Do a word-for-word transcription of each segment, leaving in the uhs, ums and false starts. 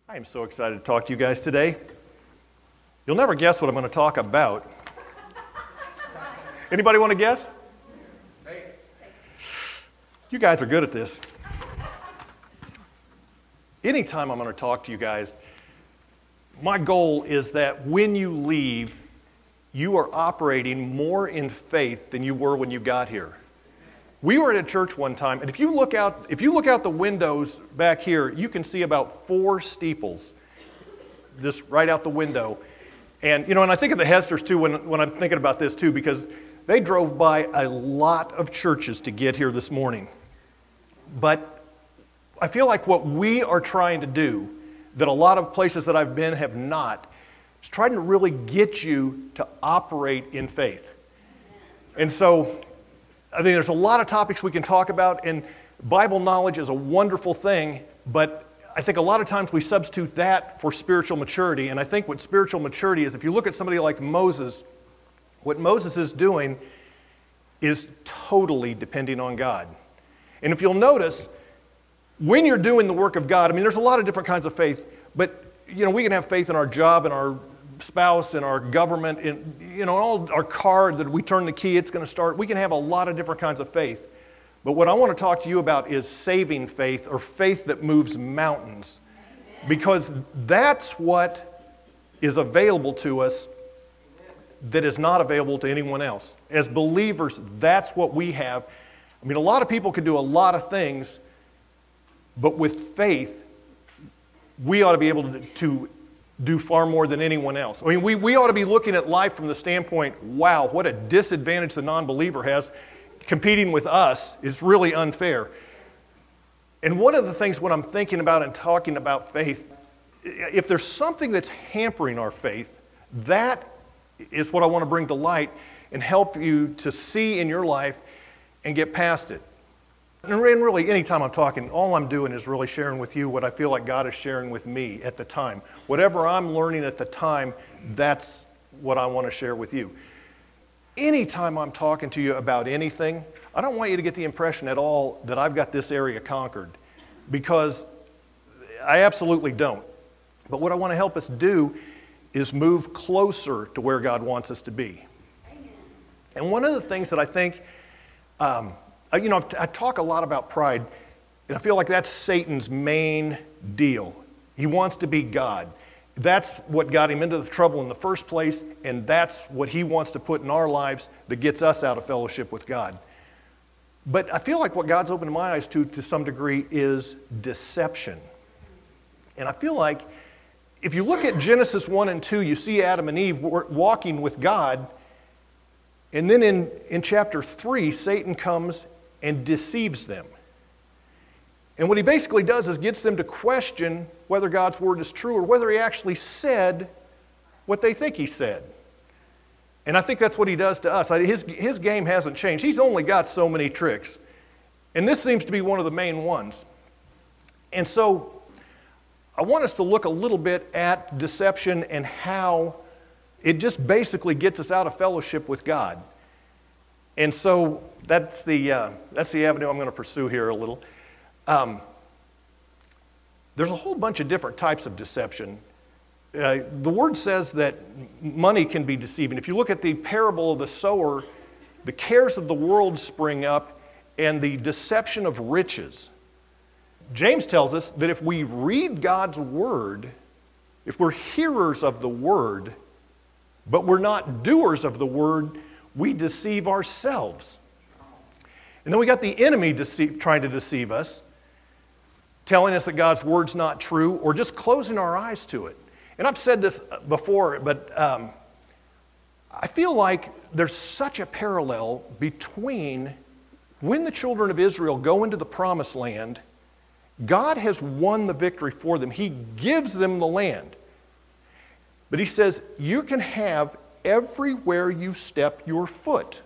I am so excited to talk to you guys today. You'll never guess what I'm going to talk about. Anybody want to guess? You guys are good at this. Anytime I'm going to talk to you guys, my goal is that when you leave, you are operating more in faith than you were when you got here. We were at a church one time, and if you look out, if you look out the windows back here, you can see about four steeples, this right out the window. And you know, and I think of the Hesters too when, when I'm thinking about this too, because they drove by a lot of churches to get here this morning. But I feel like what we are trying to do, that a lot of places that I've been have not, is trying to really get you to operate in faith. And so I think there's a lot of topics we can talk about, and Bible knowledge is a wonderful thing, but I think a lot of times we substitute that for spiritual maturity. And I think what spiritual maturity is, if you look at somebody like Moses, what Moses is doing is totally depending on God. And if you'll notice, when you're doing the work of God, I mean, there's a lot of different kinds of faith, but you know, we can have faith in our job and our spouse and our government, and you know, all our car that we turn the key, it's going to start. We can have a lot of different kinds of faith. But what I want to talk to you about is saving faith, or faith that moves mountains. Because that's what is available to us that is not available to anyone else. As believers, that's what we have. I mean, a lot of people can do a lot of things, but with faith, we ought to be able to, to do far more than anyone else. I mean, we, we ought to be looking at life from the standpoint, wow, what a disadvantage the non-believer has. Competing with us is really unfair. And one of the things when I'm thinking about and talking about faith, if there's something that's hampering our faith, that is what I want to bring to light and help you to see in your life and get past it. And really, anytime I'm talking, all I'm doing is really sharing with you what I feel like God is sharing with me at the time. Whatever I'm learning at the time, that's what I want to share with you. Anytime I'm talking to you about anything, I don't want you to get the impression at all that I've got this area conquered, because I absolutely don't. But what I want to help us do is move closer to where God wants us to be. Amen. And one of the things that I think, um, you know, I talk a lot about pride, and I feel like that's Satan's main deal. He wants to be God. That's what got him into the trouble in the first place, and that's what he wants to put in our lives that gets us out of fellowship with God. But I feel like what God's opened my eyes to, to some degree, is deception. And I feel like if you look at Genesis one and two, you see Adam and Eve walking with God, and then in, in chapter three, Satan comes and deceives them. And what he basically does is gets them to question whether God's word is true or whether he actually said what they think he said. And I think that's what he does to us. His, his game hasn't changed. He's only got so many tricks. And this seems to be one of the main ones. And so I want us to look a little bit at deception and how it just basically gets us out of fellowship with God. And so that's the, uh, that's the avenue I'm going to pursue here a little. Um, there's a whole bunch of different types of deception. Uh, the word says that money can be deceiving. If you look at the parable of the sower, the cares of the world spring up and the deception of riches. James tells us that if we read God's word, if we're hearers of the word, but we're not doers of the word, we deceive ourselves. And then we got the enemy deceive, trying to deceive us, telling us that God's word's not true, or just closing our eyes to it. And I've said this before, but um, I feel like there's such a parallel between when the children of Israel go into the promised land, God has won the victory for them. He gives them the land. But he says, you can have everywhere you step your foot.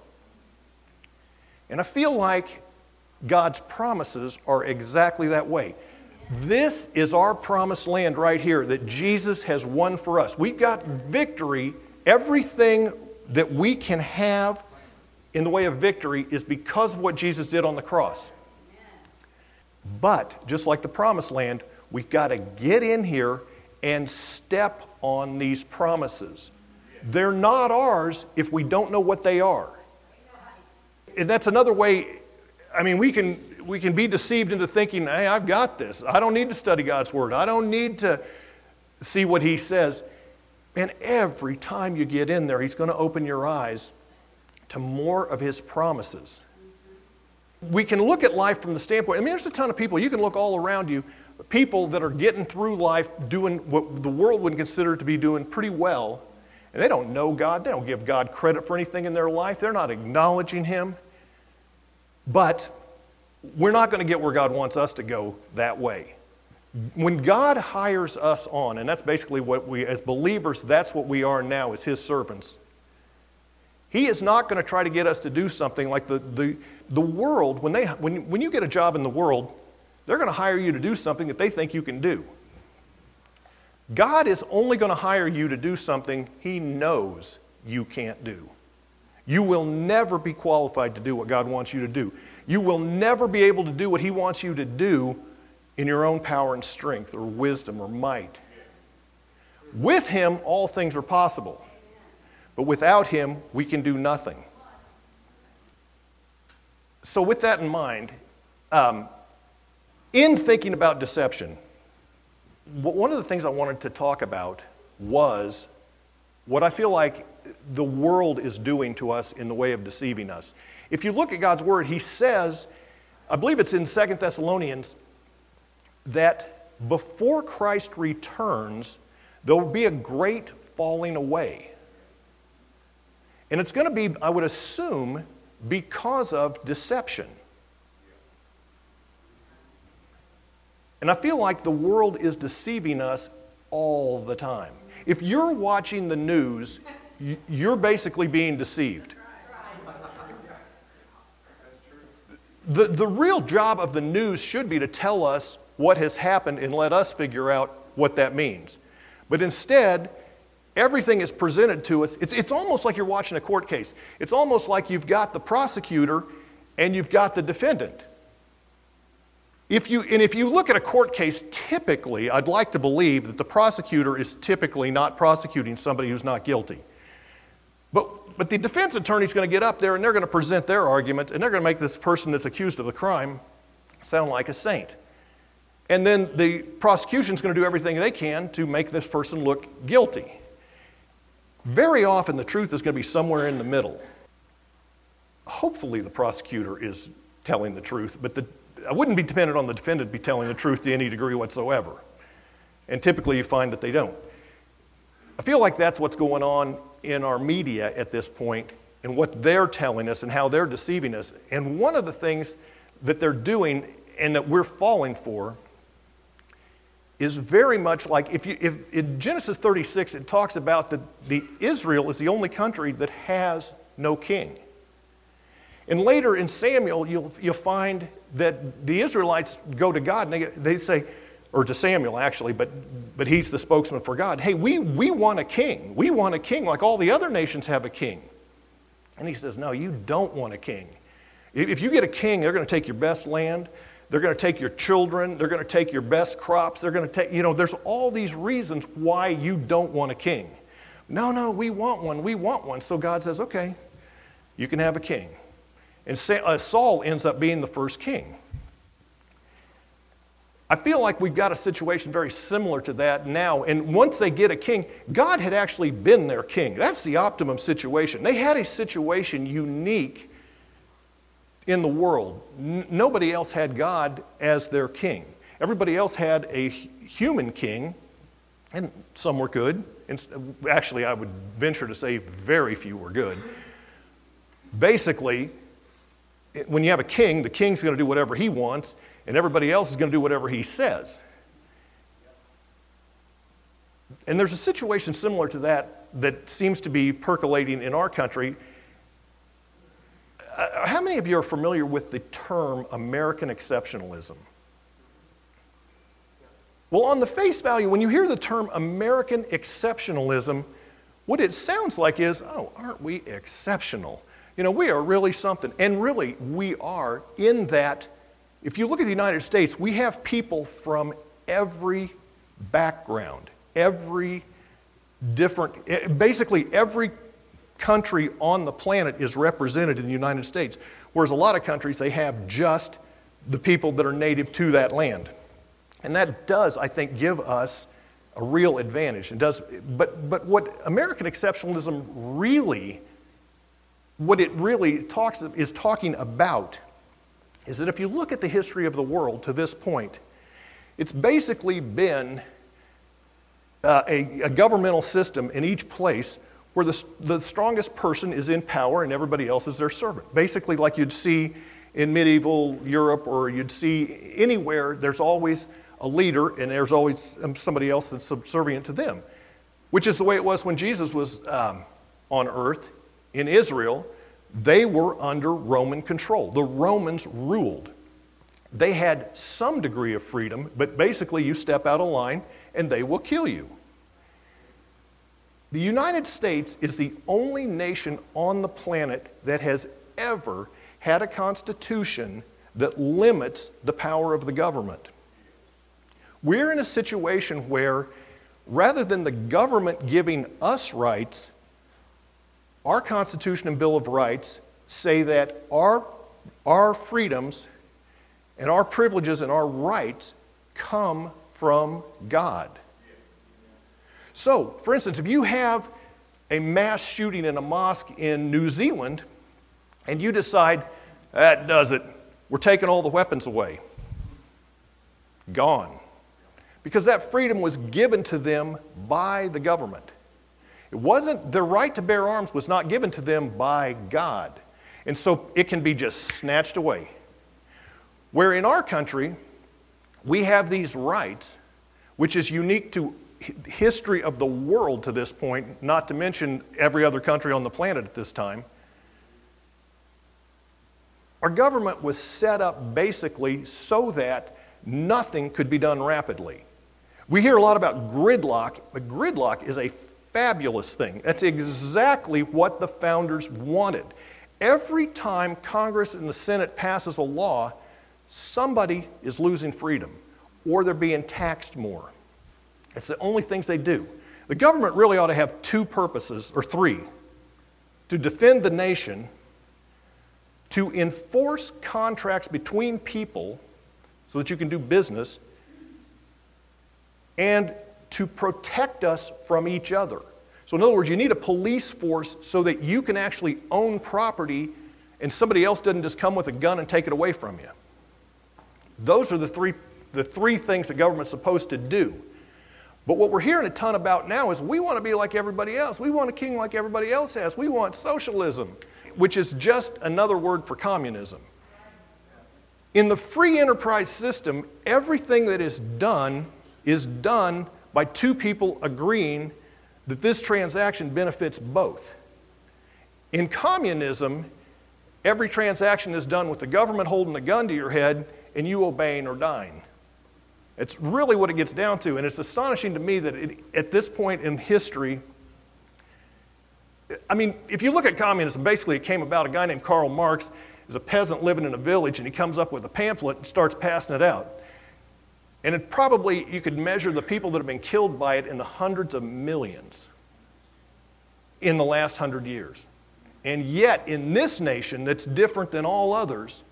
And I feel like God's promises are exactly that way. This is our promised land right here that Jesus has won for us. We've got victory. Everything that we can have in the way of victory is because of what Jesus did on the cross. But just like the promised land, we've got to get in here and step on these promises. They're not ours if we don't know what they are. And that's another way, I mean, we can we can be deceived into thinking, hey, I've got this. I don't need to study God's Word. I don't need to see what He says. And every time you get in there, He's going to open your eyes to more of His promises. We can look at life from the standpoint, I mean, there's a ton of people, you can look all around you, people that are getting through life doing what the world would consider to be doing pretty well, and they don't know God, they don't give God credit for anything in their life, they're not acknowledging Him. But we're not going to get where God wants us to go that way. When God hires us on, and that's basically what we, as believers, that's what we are now as His servants, He is not going to try to get us to do something like the, the, the world, when, they, when, when you get a job in the world, they're going to hire you to do something that they think you can do. God is only going to hire you to do something He knows you can't do. You will never be qualified to do what God wants you to do. You will never be able to do what He wants you to do in your own power and strength or wisdom or might. With Him, all things are possible. But without Him, we can do nothing. So with that in mind, um, in thinking about deception, one of the things I wanted to talk about was what I feel like the world is doing to us in the way of deceiving us. If you look at God's Word, He says, I believe it's in Second Thessalonians, that before Christ returns, there will be a great falling away. And it's going to be, I would assume, because of deception. And I feel like the world is deceiving us all the time. If you're watching the news, you're basically being deceived. The, the real job of the news should be to tell us what has happened and let us figure out what that means. But instead, everything is presented to us. It's, it's almost like you're watching a court case. It's almost like you've got the prosecutor and you've got the defendant. If you, and if you look at a court case, typically, I'd like to believe that the prosecutor is typically not prosecuting somebody who's not guilty. But, but the defense attorney is going to get up there and they're going to present their argument and they're going to make this person that's accused of the crime sound like a saint. And then the prosecution is going to do everything they can to make this person look guilty. Very often the truth is going to be somewhere in the middle. Hopefully the prosecutor is telling the truth, but the, I wouldn't be dependent on the defendant to be telling the truth to any degree whatsoever. And typically you find that they don't. I feel like that's what's going on in our media at this point and what they're telling us and how they're deceiving us. And one of the things that they're doing and that we're falling for is very much like, if you, if in Genesis thirty-six, it talks about that the Israel is the only country that has no king. And later in Samuel, you'll, you'll find that the Israelites go to God and they, they say, or to Samuel actually, but, but he's the spokesman for God. Hey, we, we want a king. We want a king like all the other nations have a king. And he says, no, you don't want a king. If you get a king, they're going to take your best land. They're going to take your children. They're going to take your best crops. They're going to take, you know, there's all these reasons why you don't want a king. No, no, we want one. We want one. So God says, okay, you can have a king. And Saul ends up being the first king. I feel like we've got a situation very similar to that now. And once they get a king, God had actually been their king. That's the optimum situation. They had a situation unique in the world. N- nobody else had God as their king. Everybody else had a human king, and some were good. And actually, I would venture to say very few were good. Basically, when you have a king, the king's going to do whatever he wants, and everybody else is going to do whatever he says. And there's a situation similar to that that seems to be percolating in our country. Uh, how many of you are familiar with the term American exceptionalism? Well, on the face value, when you hear the term American exceptionalism, what it sounds like is, oh, aren't we exceptional? You know, we are really something. And really, we are in that, if you look at the United States, we have people from every background, every different, basically every country on the planet is represented in the United States, whereas a lot of countries, they have just the people that are native to that land. And that does, I think, give us a real advantage. It does, but, but what American exceptionalism really, what it really talks, is talking about is that if you look at the history of the world to this point, it's basically been uh, a, a governmental system in each place where the, the strongest person is in power and everybody else is their servant. Basically like you'd see in medieval Europe, or you'd see anywhere, there's always a leader and there's always somebody else that's subservient to them, which is the way it was when Jesus was um, on earth in Israel. They were under Roman control. The Romans ruled. They had some degree of freedom, but basically you step out of line and they will kill you. The United States is the only nation on the planet that has ever had a constitution that limits the power of the government. We're in a situation where, rather than the government giving us rights, our Constitution and Bill of Rights say that our, our freedoms and our privileges and our rights come from God. So, for instance, if you have a mass shooting in a mosque in New Zealand and you decide, that does it, we're taking all the weapons away, gone. Because that freedom was given to them by the government. It wasn't, their right to bear arms was not given to them by God. And so it can be just snatched away. Where in our country, we have these rights, which is unique to history of the world to this point, not to mention every other country on the planet at this time. Our government was set up basically so that nothing could be done rapidly. We hear a lot about gridlock, but gridlock is a fabulous thing. That's exactly what the founders wanted. Every time Congress and the Senate passes a law, somebody is losing freedom, or they're being taxed more. It's the only things they do. The government really ought to have two purposes, or three: to defend the nation, to enforce contracts between people so that you can do business, and to protect us from each other. So in other words, you need a police force so that you can actually own property and somebody else doesn't just come with a gun and take it away from you. Those are the three, the three things the government's supposed to do. But what we're hearing a ton about now is we want to be like everybody else. We want a king like everybody else has. We want socialism, which is just another word for communism. In the free enterprise system, everything that is done is done by two people agreeing that this transaction benefits both. In communism, every transaction is done with the government holding a gun to your head and you obeying or dying. It's really what it gets down to, and it's astonishing to me that it, at this point in history, I mean, if you look at communism, basically it came about, a guy named Karl Marx is a peasant living in a village, and he comes up with a pamphlet and starts passing it out. And it probably, you could measure the people that have been killed by it in the hundreds of millions in the last hundred years. And yet, in this nation that's different than all others,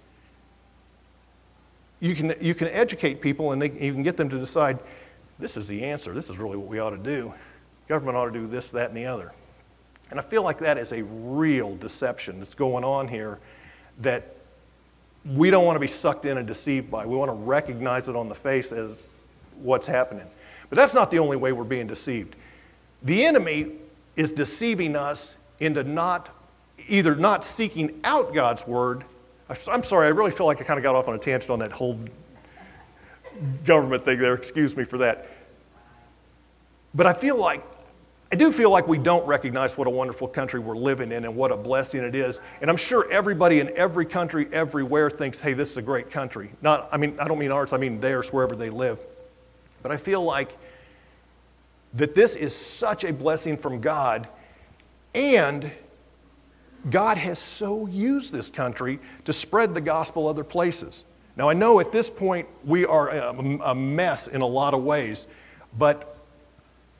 you can, you can educate people and they, you can get them to decide, this is the answer, this is really what we ought to do. Government ought to do this, that, and the other. And I feel like that is a real deception that's going on here that we don't want to be sucked in and deceived by. We want to recognize it on the face as what's happening. But that's not the only way we're being deceived. The enemy is deceiving us into not, either not seeking out God's word. I'm sorry, I really feel like I kind of got off on a tangent on that whole government thing there. Excuse me for that. But I feel like, I do feel like we don't recognize what a wonderful country we're living in and what a blessing it is. And I'm sure everybody in every country, everywhere thinks, hey, this is a great country. Not, I mean, I don't mean ours, I mean theirs, wherever they live. But I feel like that this is such a blessing from God, and God has so used this country to spread the gospel other places. Now, I know at this point we are a, a mess in a lot of ways, but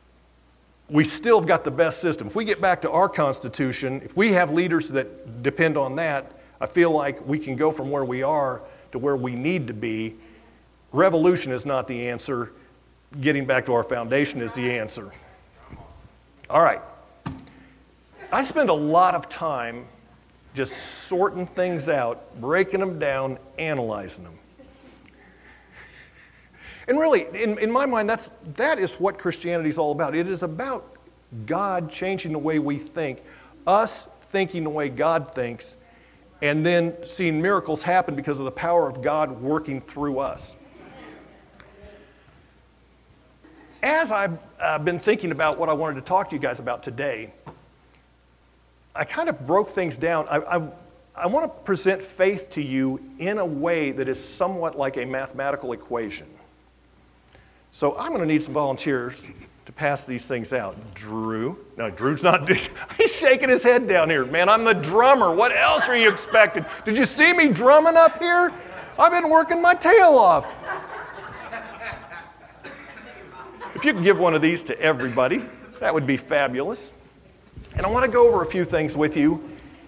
we still have got the best system. If we get back to our Constitution, if we have leaders that depend on that, I feel like we can go from where we are to where we need to be. Revolution is not the answer. Getting back to our foundation is the answer. All right. I spend a lot of time just sorting things out, breaking them down, analyzing them. And really, in, in my mind, that's, that is what Christianity is all about. It is about God changing the way we think, us thinking the way God thinks, and then seeing miracles happen because of the power of God working through us. As I've uh, been thinking about what I wanted to talk to you guys about today, I kind of broke things down. I, I, I want to present faith to you in a way that is somewhat like a mathematical equation. So I'm going to need some volunteers to pass these things out. Drew. No, Drew's not. He's shaking his head down here. Man, I'm the drummer. What else are you expecting? Did you see me drumming up here? I've been working my tail off. If you could give one of these to everybody, that would be fabulous. And I want to go over a few things with you.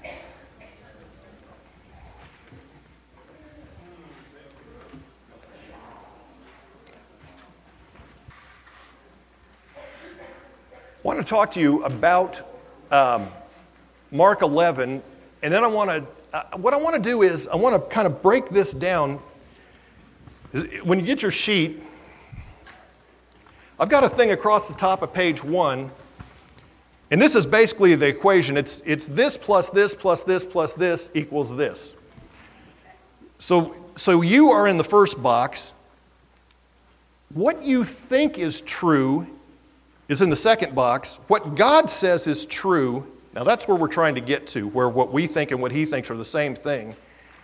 I want to talk to you about um, Mark eleven, and then I want to, uh, what I want to do is, I want to kind of break this down. When you get your sheet, I've got a thing across the top of page one, and this is basically the equation. It's, it's this plus this plus this plus this equals this. So, so you are in the first box. What you think is true is in the second box. What God says is true. Now that's where we're trying to get to, where what we think and what he thinks are the same thing.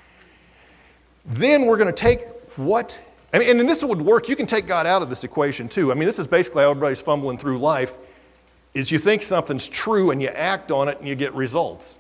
Then we're going to take what, I mean, and this would work. You can take God out of this equation too. I mean, this is basically how everybody's fumbling through life, is you think something's true and you act on it and you get results.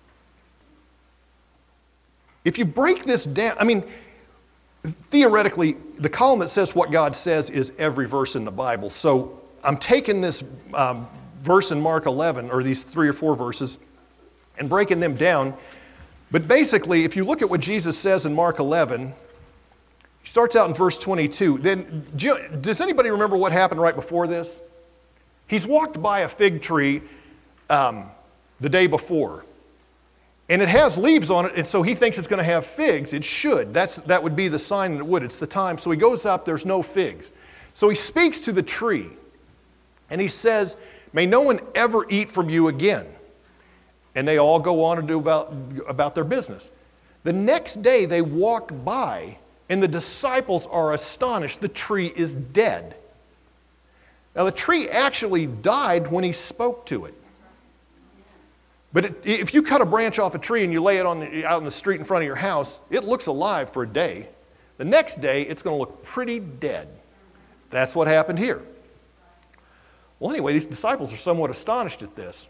If you break this down, I mean, theoretically, the column that says what God says is every verse in the Bible. So I'm taking this um, verse in Mark eleven, or these three or four verses, and breaking them down. But basically, if you look at what Jesus says in Mark eleven, he starts out in verse twenty-two. Then, does anybody remember what happened right before this? He's walked by a fig tree um, the day before, and it has leaves on it, and so he thinks it's going to have figs. It should. That's, that would be the sign that it would. It's the time. So he goes up, there's no figs. So he speaks to the tree, and he says, "May no one ever eat from you again." And they all go on and do about, about their business. The next day they walk by, and the disciples are astonished. The tree is dead. Now the tree actually died when he spoke to it. But it, if you cut a branch off a tree and you lay it on the, out in the street in front of your house, it looks alive for a day. The next day, it's going to look pretty dead. That's what happened here. Well, anyway, these disciples are somewhat astonished at this.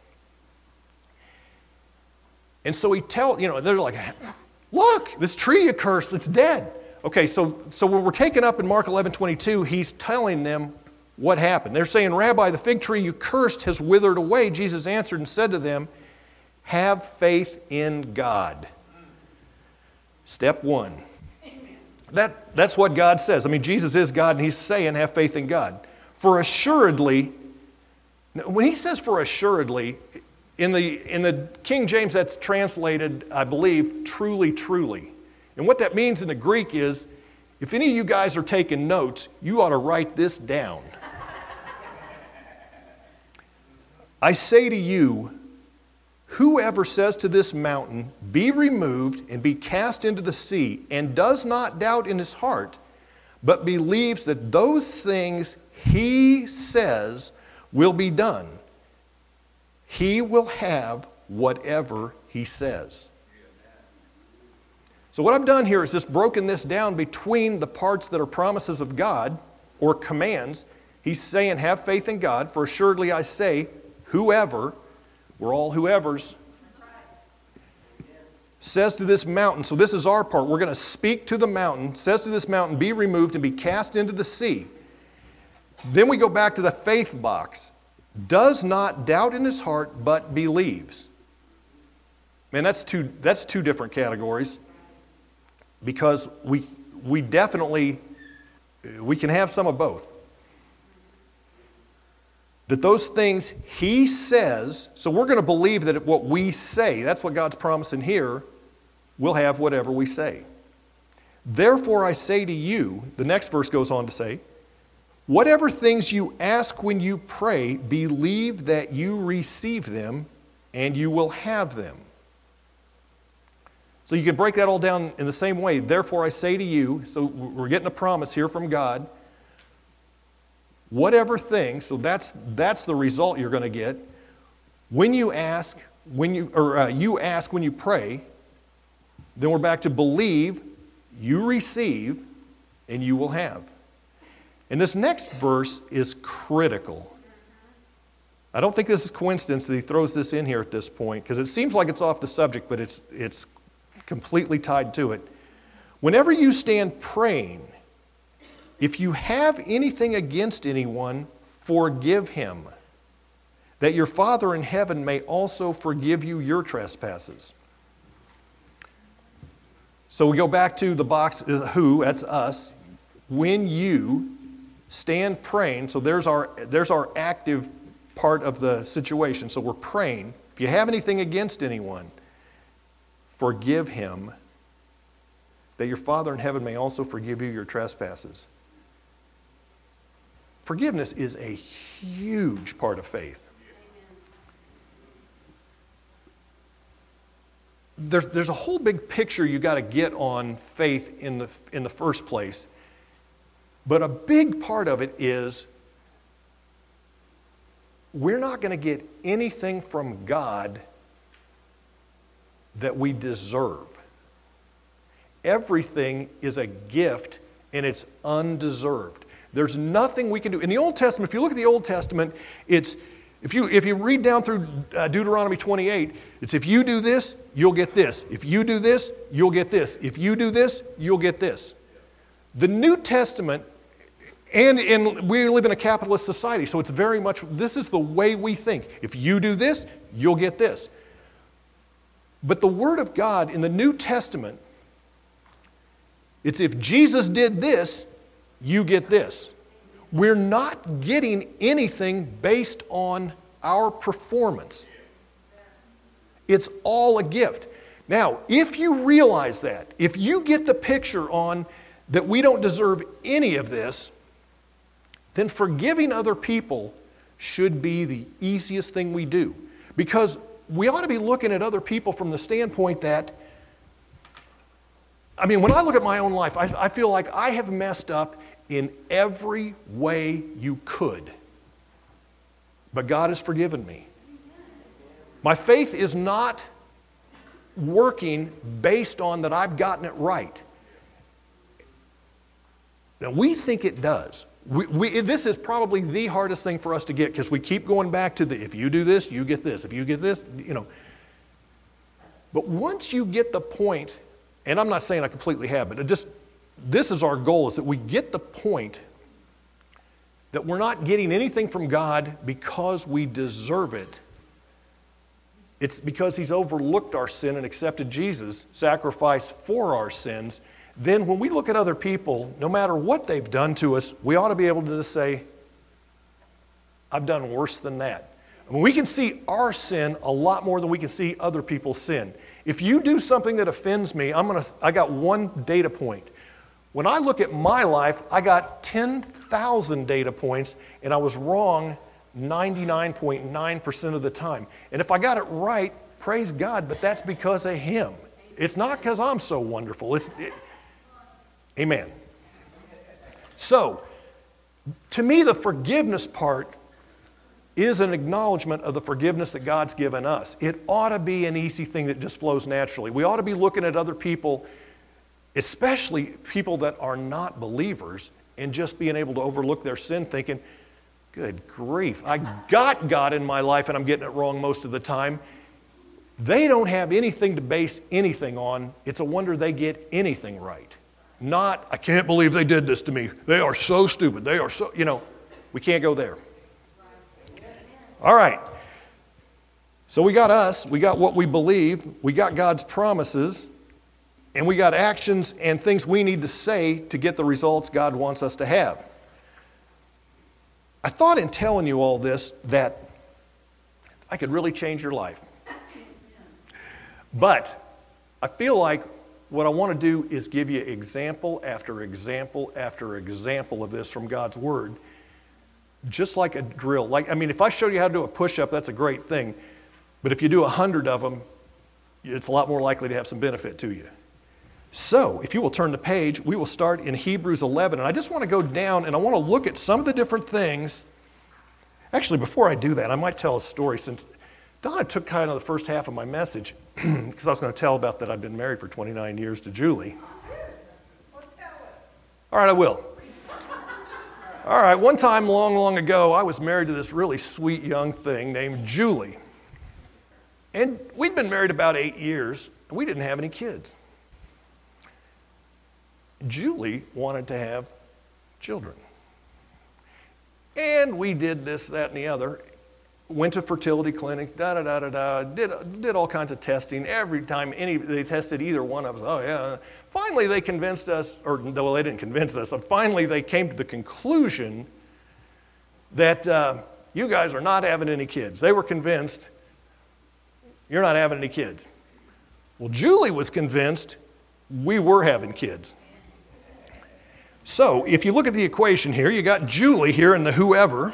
And so he tell, you know, they're like, "Look, this tree you cursed, it's dead." Okay, so, so when we're taken up in Mark eleven twenty-two, he's telling them what happened. They're saying, "Rabbi, the fig tree you cursed has withered away." Jesus answered and said to them, "Have faith in God." Step one. That, that's what God says. I mean, Jesus is God, and he's saying, have faith in God. For assuredly, when he says for assuredly, in the, in the King James that's translated, I believe, truly, truly. And what that means in the Greek is, if any of you guys are taking notes, you ought to write this down. "I say to you, whoever says to this mountain, 'Be removed and be cast into the sea,' and does not doubt in his heart, but believes that those things he says will be done, he will have whatever he says." So what I've done here is just broken this down between the parts that are promises of God or commands. He's saying, have faith in God. For assuredly I say, whoever, we're all whoever's, says to this mountain, so this is our part, we're going to speak to the mountain, says to this mountain, "Be removed and be cast into the sea." Then we go back to the faith box. does not doubt in his heart, but believes. Man, that's two, that's two different categories, because we, we definitely, we can have some of both. That those things he says, so we're going to believe that what we say, that's what God's promising here, we'll have whatever we say. Therefore I say to you, the next verse goes on to say, whatever things you ask when you pray, believe that you receive them and you will have them. So you can break that all down in the same way. Therefore I say to you, so we're getting a promise here from God. Whatever things, so that's that's the result you're going to get. When you ask, when you or uh, you ask when you pray, then we're back to believe, you receive, and you will have. And this next verse is critical. I don't think this is coincidence that he throws this in here at this point, because it seems like it's off the subject, but it's it's completely tied to it. Whenever you stand praying, if you have anything against anyone, forgive him, that your Father in heaven may also forgive you your trespasses. So we go back to the box, who, that's us. When you stand praying, so there's our, there's our active part of the situation. So we're praying. If you have anything against anyone, forgive him, that your Father in heaven may also forgive you your trespasses. Forgiveness is a huge part of faith. There's, there's a whole big picture you got to get on faith in the, in the first place. But a big part of it is we're not going to get anything from God that we deserve. Everything is a gift, and it's undeserved. There's nothing we can do. In the Old Testament, if you look at the Old Testament, it's if you if you read down through uh, Deuteronomy twenty-eight, it's if you do this, you'll get this. If you do this, you'll get this. If you do this, you'll get this. The New Testament, and, and we live in a capitalist society, so it's very much, this is the way we think. If you do this, you'll get this. But the Word of God in the New Testament, it's if Jesus did this, you get this. We're not getting anything based on our performance. It's all a gift. Now, if you realize that, if you get the picture on that we don't deserve any of this, then forgiving other people should be the easiest thing we do. Because we ought to be looking at other people from the standpoint that, I mean, when I look at my own life, I, I feel like I have messed up in every way you could. But God has forgiven me. My faith is not working based on that I've gotten it right. Now, we think it does. We, we, this is probably the hardest thing for us to get, because we keep going back to the, if you do this, you get this. If you get this, you know. But once you get the point, and I'm not saying I completely have, but it just, this is our goal, is that we get the point that we're not getting anything from God because we deserve it. It's because He's overlooked our sin and accepted Jesus' sacrifice for our sins. Then when we look at other people, no matter what they've done to us, we ought to be able to just say, I've done worse than that. I mean, we can see our sin a lot more than we can see other people's sin. If you do something that offends me, I'm gonna, I got one data point. When I look at my life, I got ten thousand data points, and I was wrong ninety-nine point nine percent of the time. And if I got it right, praise God, but that's because of Him. It's not because I'm so wonderful. It's, it, amen. So, to me, the forgiveness part is an acknowledgement of the forgiveness that God's given us. It ought to be an easy thing that just flows naturally. We ought to be looking at other people, especially people that are not believers, and just being able to overlook their sin, thinking, good grief, I got God in my life and I'm getting it wrong most of the time. They don't have anything to base anything on. It's a wonder they get anything right. Not, I can't believe they did this to me. They are so stupid. They are so, you know, we can't go there. All right. So we got us, we got what we believe, we got God's promises, and we got actions and things we need to say to get the results God wants us to have. I thought in telling you all this that I could really change your life. But I feel like what I want to do is give you example after example after example of this from God's Word, just like a drill. Like, I mean, if I showed you how to do a push-up, that's a great thing. But if you do a hundred of them, it's a lot more likely to have some benefit to you. So, if you will turn the page, we will start in Hebrews eleven. And I just want to go down and I want to look at some of the different things. Actually, before I do that, I might tell a story since Donna took kind of the first half of my message because I was going to tell about that I've been married for twenty-nine years to Julie. All right, I will. All right, one time long, long ago, I was married to this really sweet young thing named Julie. And we'd been married about eight years, and we didn't have any kids. Julie wanted to have children. And we did this, that, and the other. Went to fertility clinics, da-da-da-da-da, did, did all kinds of testing. Every time any they tested either one of us, oh yeah. Finally they convinced us, or well, they didn't convince us. Finally they came to the conclusion that uh, you guys are not having any kids. They were convinced you're not having any kids. Well, Julie was convinced we were having kids. So, if you look at the equation here, you got Julie here in the whoever,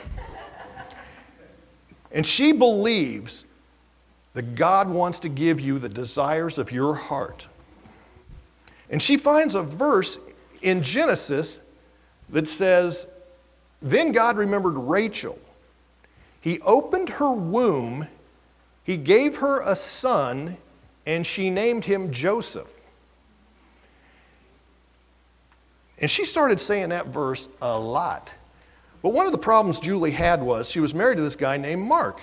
and she believes that God wants to give you the desires of your heart. And she finds a verse in Genesis that says, "Then God remembered Rachel. He opened her womb, he gave her a son, and she named him Joseph." And she started saying that verse a lot. But one of the problems Julie had was she was married to this guy named Mark.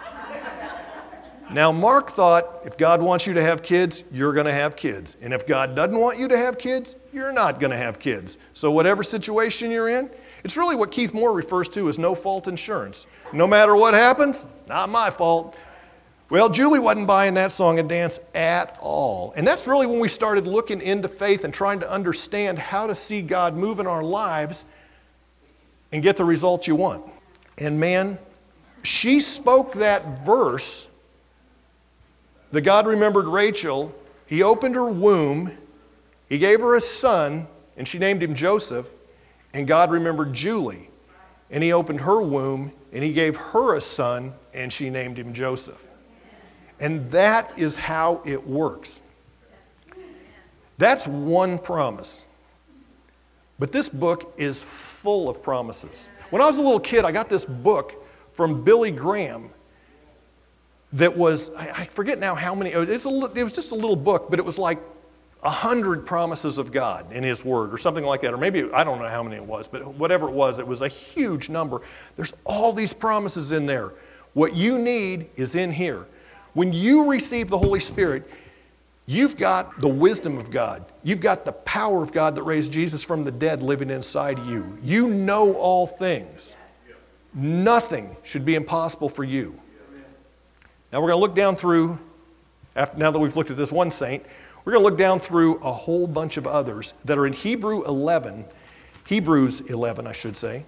Now, Mark thought if God wants you to have kids, you're going to have kids. And if God doesn't want you to have kids, you're not going to have kids. So whatever situation you're in, it's really what Keith Moore refers to as no-fault insurance. No matter what happens, not my fault. Well, Julie wasn't buying that song and dance at all. And that's really when we started looking into faith and trying to understand how to see God move in our lives and get the results you want. And man, she spoke that verse that God remembered Rachel. He opened her womb, he gave her a son, and she named him Joseph. And God remembered Julie, and he opened her womb, and he gave her a son, and she named him Joseph. And that is how it works. That's one promise. But this book is full of promises. When I was a little kid, I got this book from Billy Graham that was, I forget now how many, it's a, it was just a little book, but it was like a hundred promises of God in His Word or something like that. Or maybe, I don't know how many it was, but whatever it was, it was a huge number. There's all these promises in there. What you need is in here. When you receive the Holy Spirit, you've got the wisdom of God. You've got the power of God that raised Jesus from the dead living inside you. You know all things. Nothing should be impossible for you. Now we're going to look down through, after, now that we've looked at this one saint, we're going to look down through a whole bunch of others that are in Hebrew eleven, Hebrews eleven, I should say.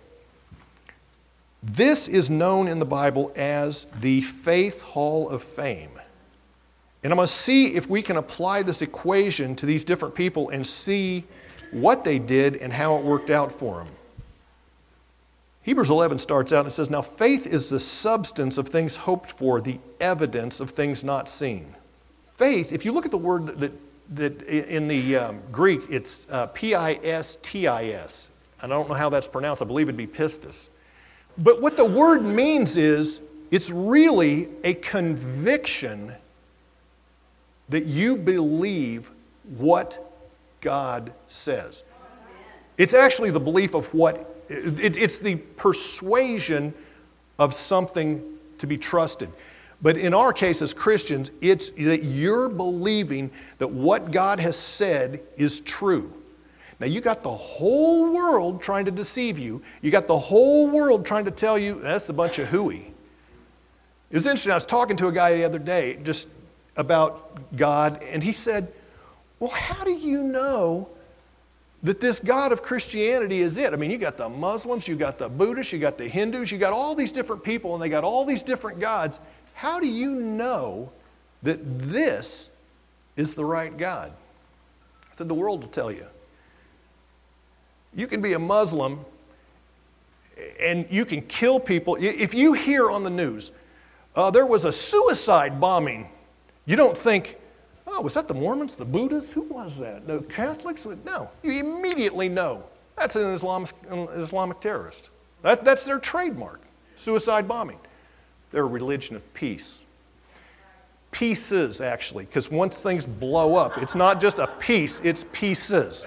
This is known in the Bible as the Faith Hall of Fame. And I'm going to see if we can apply this equation to these different people and see what they did and how it worked out for them. Hebrews eleven starts out and it says, "Now faith is the substance of things hoped for, the evidence of things not seen." Faith, if you look at the word that, that in the um, Greek, it's uh, P I S T I S. I don't know how that's pronounced. I believe it'd be pistis. But what the word means is it's really a conviction that you believe what God says. It's actually the belief of what, it, it's the persuasion of something to be trusted. But in our case as Christians, it's that you're believing that what God has said is true. Now you got the whole world trying to deceive you. You got the whole world trying to tell you that's a bunch of hooey. It was interesting. I was talking to a guy the other day just about God, and he said, well, how do you know that this God of Christianity is it? I mean, you got the Muslims, you got the Buddhists, you got the Hindus, you got all these different people, and they got all these different gods. How do you know that this is the right God? I said, the world will tell you. You can be a Muslim and you can kill people. If you hear on the news, uh, there was a suicide bombing, you don't think, oh, was that the Mormons, the Buddhists? Who was that? The Catholics? No. You immediately know. That's an Islamic, Islamic terrorist. That, that's their trademark, suicide bombing. They're a religion of peace. Pieces, actually, because once things blow up, it's not just a piece, it's pieces.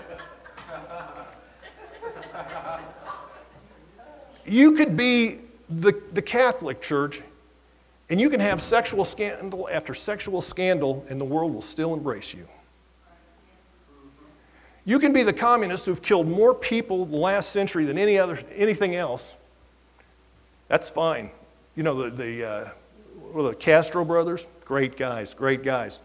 You could be the, the Catholic Church, and you can have sexual scandal after sexual scandal, and the world will still embrace you. You can be the communists who've killed more people in the last century than any other, anything else. That's fine. You know, the, the, uh, well, the Castro brothers, great guys, great guys.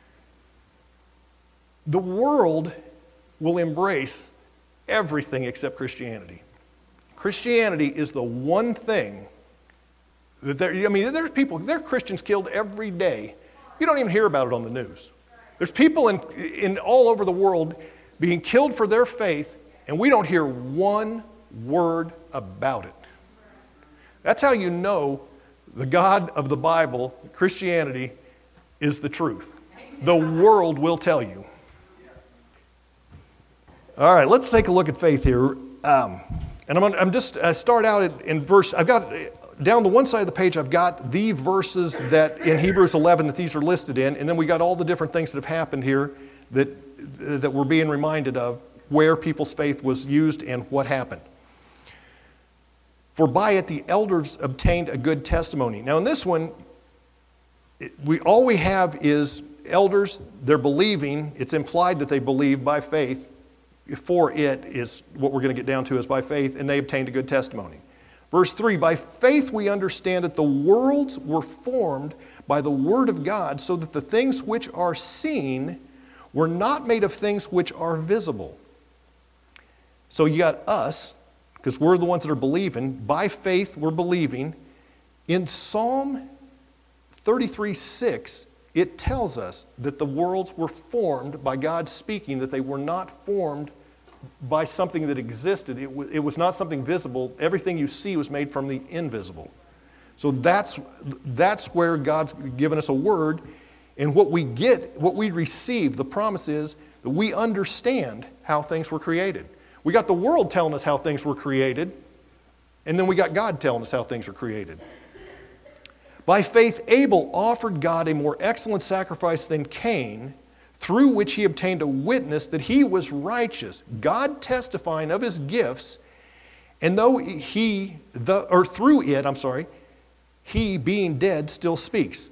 The world will embrace everything except Christianity. Christianity is the one thing that there, I mean, there's people, there are Christians killed every day. You don't even hear about it on the news. There's people in, in all over the world being killed for their faith, and we don't hear one word about it. That's how you know the God of the Bible, Christianity, is the truth. The world will tell you. All right, let's take a look at faith here. Um, and I'm, gonna, I'm just, I start out in, in verse, I've got, down the one side of the page, I've got the verses that in Hebrews eleven that these are listed in, and then we got all the different things that have happened here that, that we're being reminded of, where people's faith was used and what happened. For by it the elders obtained a good testimony. Now in this one, we all we have is elders, they're believing, it's implied that they believe by faith. For it is what we're going to get down to is by faith, and they obtained a good testimony. Verse three, by faith we understand that the worlds were formed by the word of God, so that the things which are seen were not made of things which are visible. So you got us, because we're the ones that are believing. By faith, we're believing. In Psalm thirty-three six, it tells us that the worlds were formed by God speaking, that they were not formed by something that existed. It, w- it was not something visible. Everything you see was made from the invisible. So that's, that's where God's given us a word. And what we get, what we receive, the promise is that we understand how things were created. We got the world telling us how things were created, and then we got God telling us how things were created. By faith, Abel offered God a more excellent sacrifice than Cain, through which he obtained a witness that he was righteous, God testifying of his gifts, and though he, the, or through it, I'm sorry, he being dead still speaks.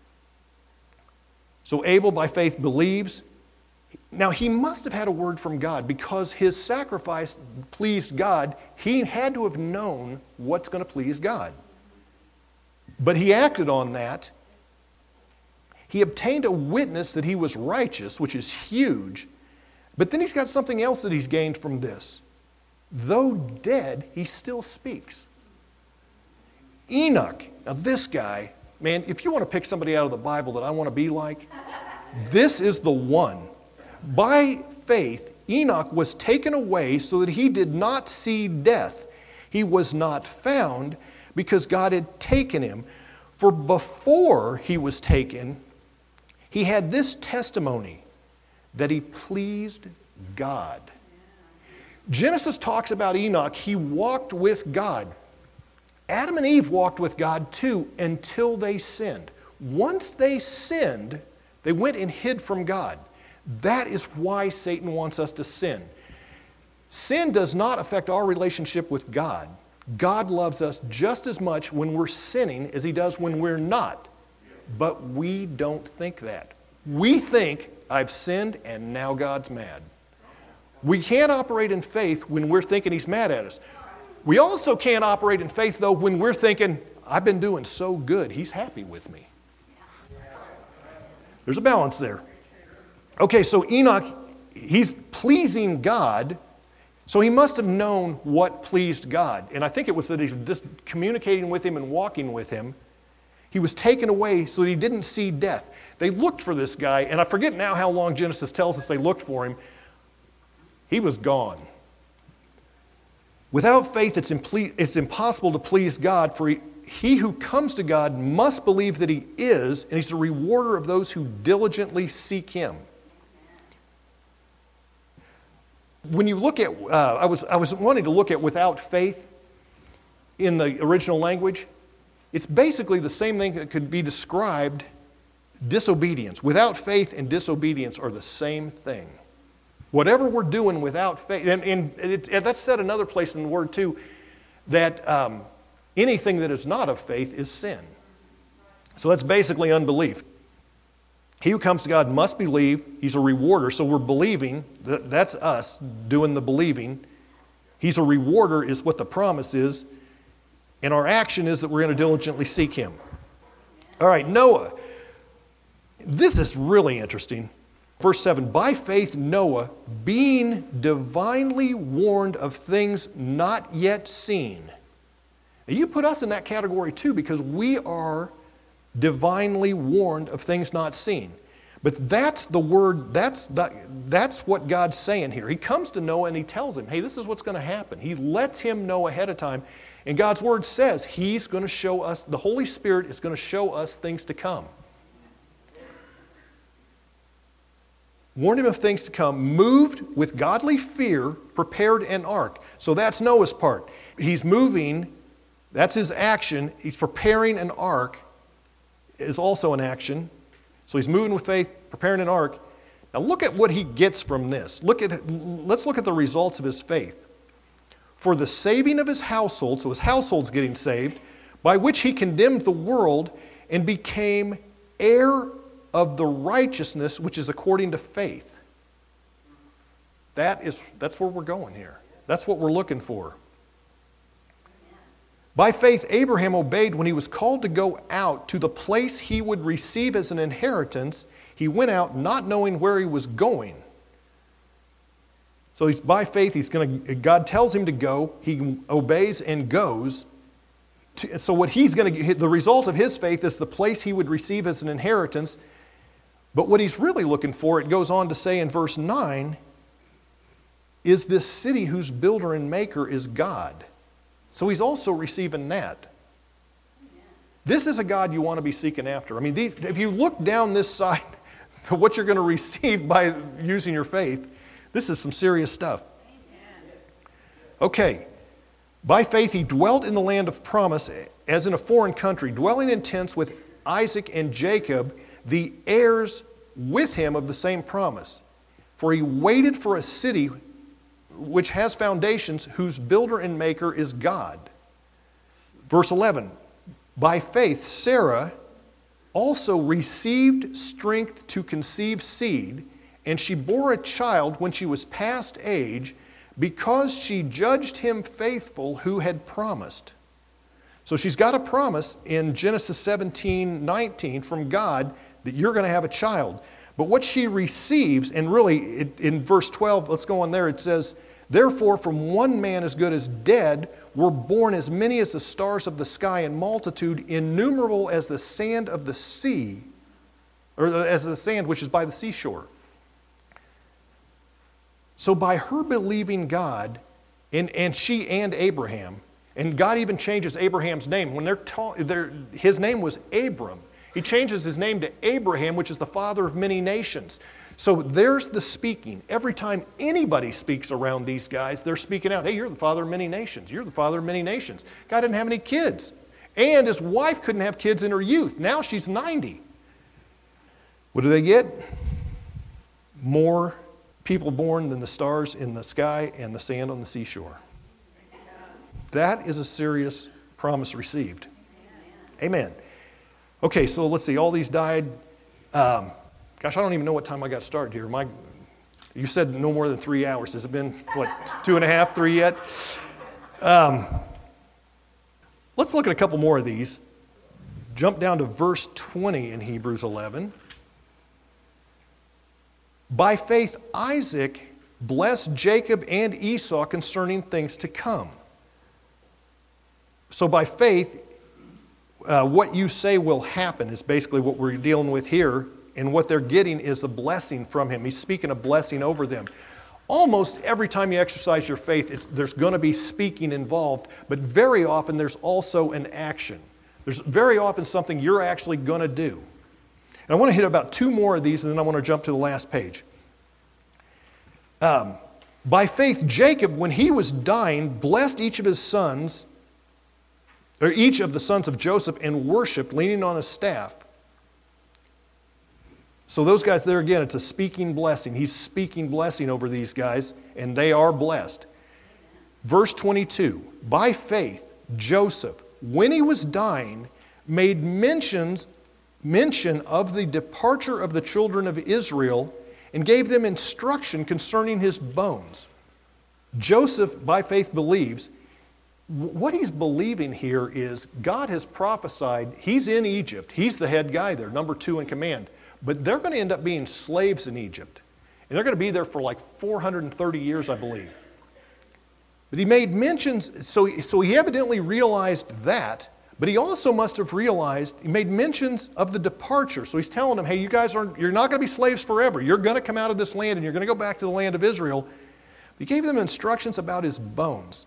So Abel by faith believes. Now, he must have had a word from God because his sacrifice pleased God. He had to have known what's going to please God. But he acted on that. He obtained a witness that he was righteous, which is huge. But then he's got something else that he's gained from this. Though dead, he still speaks. Enoch. Now, this guy, man, if you want to pick somebody out of the Bible that I want to be like, this is the one. By faith, Enoch was taken away so that he did not see death. He was not found because God had taken him. For before he was taken, he had this testimony that he pleased God. Genesis talks about Enoch. He walked with God. Adam and Eve walked with God too until they sinned. Once they sinned, they went and hid from God. That is why Satan wants us to sin. Sin does not affect our relationship with God. God loves us just as much when we're sinning as he does when we're not. But we don't think that. We think, I've sinned and now God's mad. We can't operate in faith when we're thinking he's mad at us. We also can't operate in faith, though, when we're thinking, I've been doing so good, he's happy with me. There's a balance there. Okay, so Enoch, he's pleasing God, so he must have known what pleased God. And I think it was that he's just communicating with him and walking with him. He was taken away so that he didn't see death. They looked for this guy, and I forget now how long Genesis tells us they looked for him. He was gone. Without faith, it's, imple- it's impossible to please God, for he, he who comes to God must believe that he is, and he's the rewarder of those who diligently seek him. When you look at, uh, I was I was wanting to look at without faith in the original language. It's basically the same thing that could be described disobedience. Without faith and disobedience are the same thing. Whatever we're doing without faith, and, and it, and that's said another place in the Word too, that um, anything that is not of faith is sin. So that's basically unbelief. He who comes to God must believe. He's a rewarder, so we're believing. That's us doing the believing. He's a rewarder is what the promise is. And our action is that we're going to diligently seek him. All right, Noah. This is really interesting. Verse seven, by faith Noah, being divinely warned of things not yet seen. Now, you put us in that category too, because we are divinely warned of things not seen. But that's the word, that's the, that's what God's saying here. He comes to Noah and he tells him, hey, this is what's going to happen. He lets him know ahead of time. And God's word says he's going to show us, the Holy Spirit is going to show us things to come. Warned him of things to come, moved with godly fear, prepared an ark. So that's Noah's part. He's moving, that's his action. He's preparing an ark is also an action. So he's moving with faith, preparing an ark. Now look at what he gets from this. Look at, let's look at the results of his faith. For the saving of his household, so his household's getting saved, by which he condemned the world and became heir of the righteousness which is according to faith. That is, that's where we're going here. That's what we're looking for. By faith, Abraham obeyed when he was called to go out to the place he would receive as an inheritance. He went out not knowing where he was going. So he's by faith, he's going to, God tells him to go. He obeys and goes. To, so what he's going to get, the result of his faith is the place he would receive as an inheritance. But what he's really looking for, it goes on to say in verse nine, is this city whose builder and maker is God. So he's also receiving that. This is a God you want to be seeking after. I mean, these, if you look down this side, what you're going to receive by using your faith, this is some serious stuff. Okay. By faith he dwelt in the land of promise as in a foreign country, dwelling in tents with Isaac and Jacob, the heirs with him of the same promise. For he waited for a city which has foundations, whose builder and maker is God. Verse eleven, by faith Sarah also received strength to conceive seed, and she bore a child when she was past age, because she judged him faithful who had promised. So she's got a promise in Genesis seventeen nineteen from God that you're going to have a child. But what she receives, and really it, in verse twelve, let's go on there, it says, therefore from one man as good as dead were born as many as the stars of the sky in multitude, innumerable as the sand of the sea, or as the sand which is by the seashore. So by her believing God, and, and she and Abraham, and God even changes Abraham's name. When they're, ta- they're his name was Abram. He changes his name to Abraham, which is the father of many nations. So there's the speaking. Every time anybody speaks around these guys, they're speaking out. Hey, you're the father of many nations. You're the father of many nations. God didn't have any kids. And his wife couldn't have kids in her youth. Now she's ninety. What do they get? More people born than the stars in the sky and the sand on the seashore. That is a serious promise received. Amen. Okay, so let's see. All these died. Um, gosh, I don't even know what time I got started here. My, you said no more than three hours. Has it been, what, two and a half, three yet? Um, Let's look at a couple more of these. Jump down to verse twenty in Hebrews eleven. By faith, Isaac blessed Jacob and Esau concerning things to come. So by faith, uh, what you say will happen is basically what we're dealing with here. And what they're getting is the blessing from him. He's speaking a blessing over them. Almost every time you exercise your faith, it's, there's going to be speaking involved, but very often there's also an action. There's very often something you're actually going to do. And I want to hit about two more of these, and then I want to jump to the last page. Um, by faith, Jacob, when he was dying, blessed each of his sons, or each of the sons of Joseph, and worshiped, leaning on his staff. So those guys there, again, it's a speaking blessing. He's speaking blessing over these guys, and they are blessed. Verse twenty-two, by faith, Joseph, when he was dying, made mentions, mention of the departure of the children of Israel and gave them instruction concerning his bones. Joseph, by faith, believes. What he's believing here is God has prophesied. He's in Egypt. He's the head guy there, number two in command. But they're going to end up being slaves in Egypt. And they're going to be there for like four hundred thirty years, I believe. But he made mentions, so, so he evidently realized that, but he also must have realized, he made mentions of the departure. So he's telling them, hey, you guys aren't, you're not going to be slaves forever. You're going to come out of this land and you're going to go back to the land of Israel. He gave them instructions about his bones.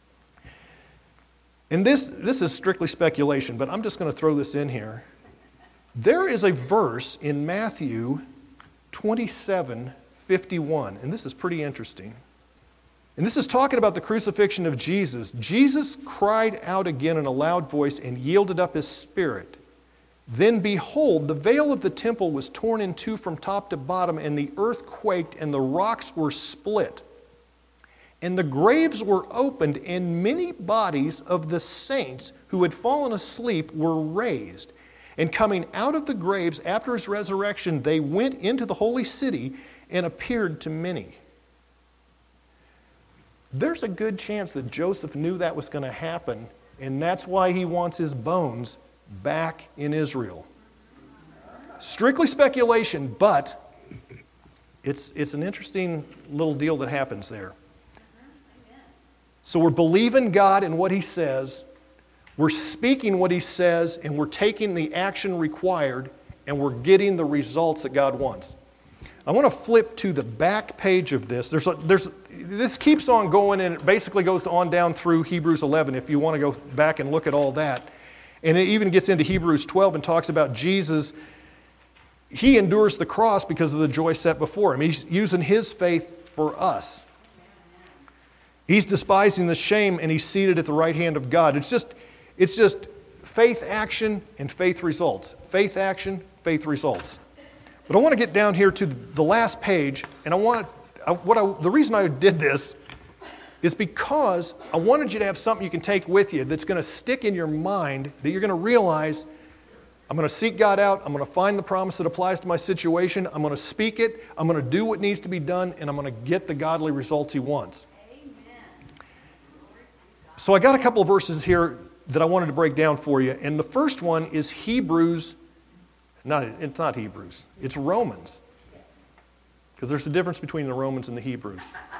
And this, this is strictly speculation, but I'm just going to throw this in here. There is a verse in Matthew twenty-seven fifty-one, and this is pretty interesting. And this is talking about the crucifixion of Jesus. Jesus cried out again in a loud voice and yielded up his spirit. Then behold, the veil of the temple was torn in two from top to bottom, and the earth quaked, and the rocks were split. And the graves were opened, and many bodies of the saints who had fallen asleep were raised. And coming out of the graves after his resurrection, they went into the holy city and appeared to many. There's a good chance that Joseph knew that was going to happen, and that's why he wants his bones back in Israel. Strictly speculation, but it's, it's an interesting little deal that happens there. So we're believing God and what he says. We're speaking what he says, and we're taking the action required, and we're getting the results that God wants. I want to flip to the back page of this. There's a, there's, this keeps on going, and it basically goes on down through Hebrews eleven, if you want to go back and look at all that. And it even gets into Hebrews twelve and talks about Jesus. He endures the cross because of the joy set before him. He's using his faith for us. He's despising the shame, and he's seated at the right hand of God. It's just, it's just faith action and faith results. Faith action, faith results. But I want to get down here to the last page, and I want I, what I, the reason I did this is because I wanted you to have something you can take with you that's going to stick in your mind, that you're going to realize, I'm going to seek God out, I'm going to find the promise that applies to my situation, I'm going to speak it, I'm going to do what needs to be done, and I'm going to get the godly results he wants. Amen. So I got a couple of verses here that I wanted to break down for you, and the first one is Hebrews. Not, it's not Hebrews. It's Romans. Because there's a difference between the Romans and the Hebrews.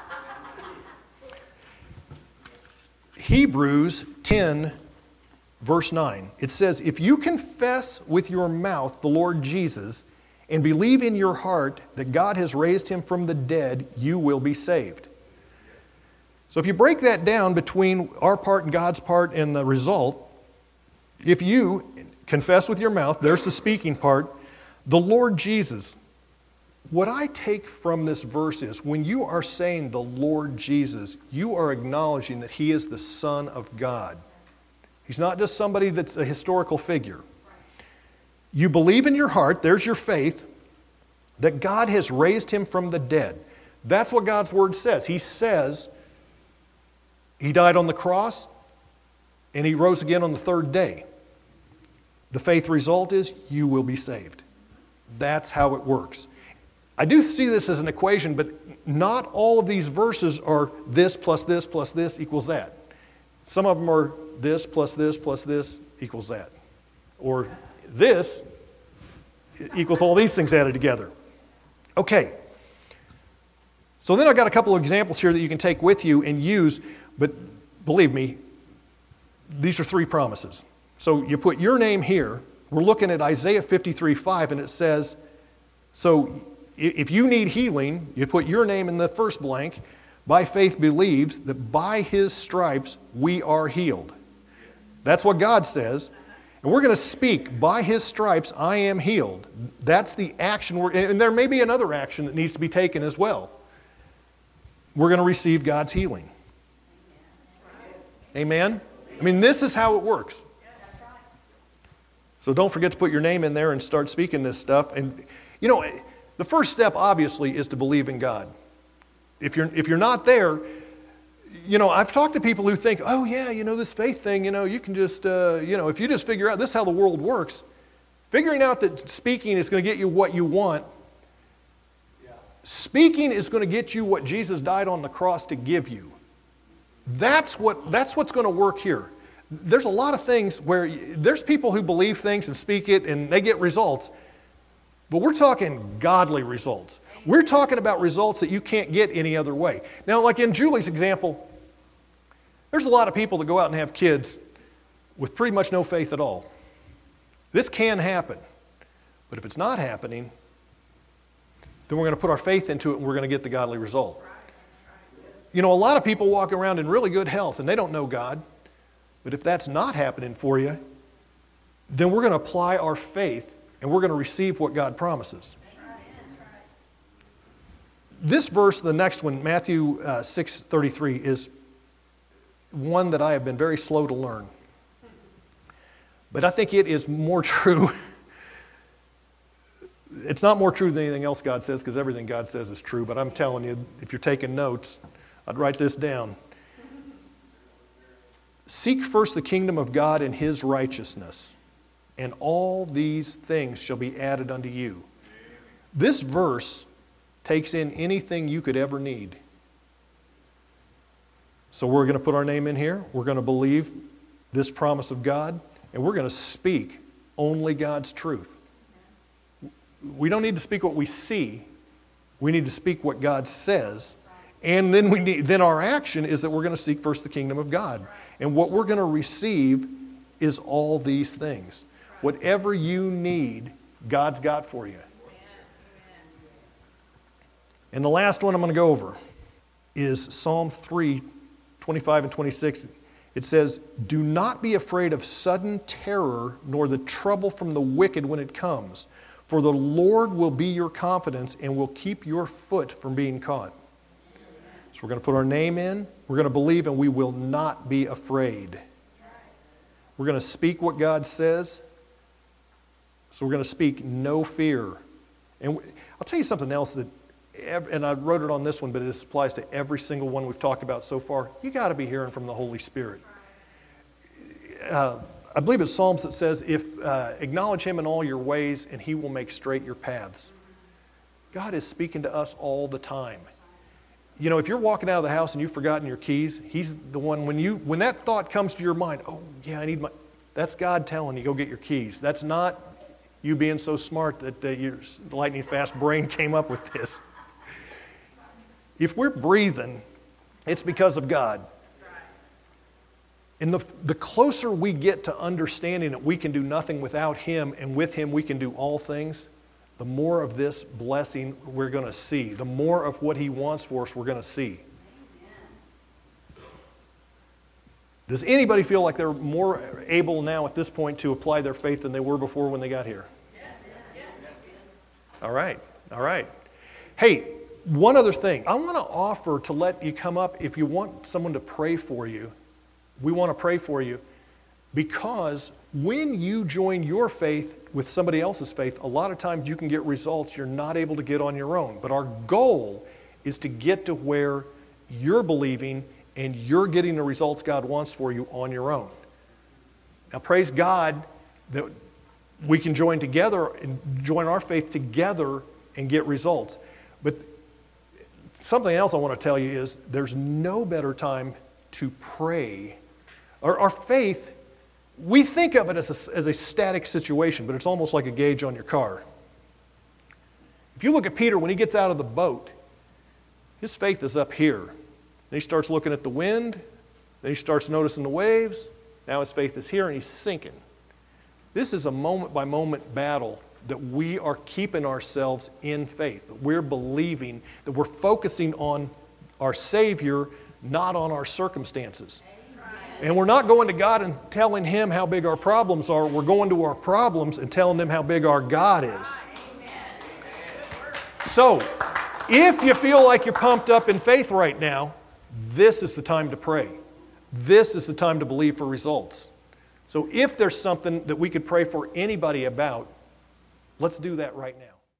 Hebrews ten, verse nine. It says, if you confess with your mouth the Lord Jesus and believe in your heart that God has raised him from the dead, you will be saved. So if you break that down between our part and God's part and the result, if you confess with your mouth, there's the speaking part, the Lord Jesus. What I take from this verse is when you are saying the Lord Jesus, you are acknowledging that he is the Son of God. He's not just somebody that's a historical figure. You believe in your heart, there's your faith, that God has raised him from the dead. That's what God's word says. He says he died on the cross and he rose again on the third day. The faith result is you will be saved. That's how it works. I do see this as an equation, but not all of these verses are this plus this plus this equals that. Some of them are this plus this plus this equals that. Or this equals all these things added together. Okay. So then I've got a couple of examples here that you can take with you and use, but believe me, these are three promises. So you put your name here. We're looking at Isaiah fifty-three five, and it says, so if you need healing, you put your name in the first blank. By faith believes that by his stripes we are healed. That's what God says. And we're going to speak, by his stripes I am healed. That's the action. We're, and there may be another action that needs to be taken as well. We're going to receive God's healing. Amen? I mean, this is how it works. So don't forget to put your name in there and start speaking this stuff. And, you know, the first step, obviously, is to believe in God. If you're, if you're not there, you know, I've talked to people who think, oh, yeah, you know, this faith thing, you know, you can just, uh, you know, if you just figure out this is how the world works, figuring out that speaking is going to get you what you want, yeah. Speaking is going to get you what Jesus died on the cross to give you. That's what, that's what's going to work here. There's a lot of things where there's people who believe things and speak it and they get results, but we're talking godly results. We're talking about results that you can't get any other way. Now, like in Julie's example, there's a lot of people that go out and have kids with pretty much no faith at all. This can happen, but if it's not happening, then we're going to put our faith into it and we're going to get the godly result. You know, a lot of people walk around in really good health and they don't know God. But if that's not happening for you, then we're going to apply our faith and we're going to receive what God promises. This verse, the next one, Matthew uh, six thirty-three, is one that I have been very slow to learn. But I think it is more true. It's not more true than anything else God says, because everything God says is true. But I'm telling you, if you're taking notes, I'd write this down. Seek first the kingdom of God and his righteousness, and all these things shall be added unto you. This verse takes in anything you could ever need. So we're going to put our name in here. We're going to believe this promise of God, and we're going to speak only God's truth. We don't need to speak what we see. We need to speak what God says. And then we need, then our action is that we're going to seek first the kingdom of God. And what we're going to receive is all these things. Whatever you need, God's got for you. And the last one I'm going to go over is Psalm three, twenty-five and twenty-six. It says, do not be afraid of sudden terror, nor the trouble from the wicked when it comes. For the Lord will be your confidence and will keep your foot from being caught. So we're going to put our name in. We're going to believe, and we will not be afraid. We're going to speak what God says. So we're going to speak no fear. And I'll tell you something else that, and I wrote it on this one, but it applies to every single one we've talked about so far. You got to be hearing from the Holy Spirit. Uh, I believe it's Psalms that says, if uh, acknowledge him in all your ways, and he will make straight your paths. God is speaking to us all the time. You know, if you're walking out of the house and you've forgotten your keys, he's the one, when you when that thought comes to your mind, oh, yeah, I need my, that's God telling you, go get your keys. That's not you being so smart that uh, your lightning fast brain came up with this. If we're breathing, it's because of God. And the, the closer we get to understanding that we can do nothing without him, and with him we can do all things, the more of this blessing we're going to see. The more of what he wants for us we're going to see. Does anybody feel like they're more able now at this point to apply their faith than they were before when they got here? Yes. Yes. All right. All right. Hey, one other thing. I want to offer to let you come up if you want someone to pray for you. We want to pray for you, because when you join your faith with somebody else's faith, a lot of times you can get results you're not able to get on your own. But our goal is to get to where you're believing and you're getting the results God wants for you on your own. Now, praise God that we can join together and join our faith together and get results. But something else I want to tell you is there's no better time to pray Our, our faith, we think of it as a, as a static situation, but it's almost like a gauge on your car. If you look at Peter when he gets out of the boat, his faith is up here. Then he starts looking at the wind. Then he starts noticing the waves. Now his faith is here and he's sinking. This is a moment-by-moment battle that we are keeping ourselves in faith. That we're believing, that we're focusing on our Savior, not on our circumstances. And we're not going to God and telling Him how big our problems are. We're going to our problems and telling them how big our God is. So, if you feel like you're pumped up in faith right now, this is the time to pray. This is the time to believe for results. So if there's something that we could pray for anybody about, let's do that right now.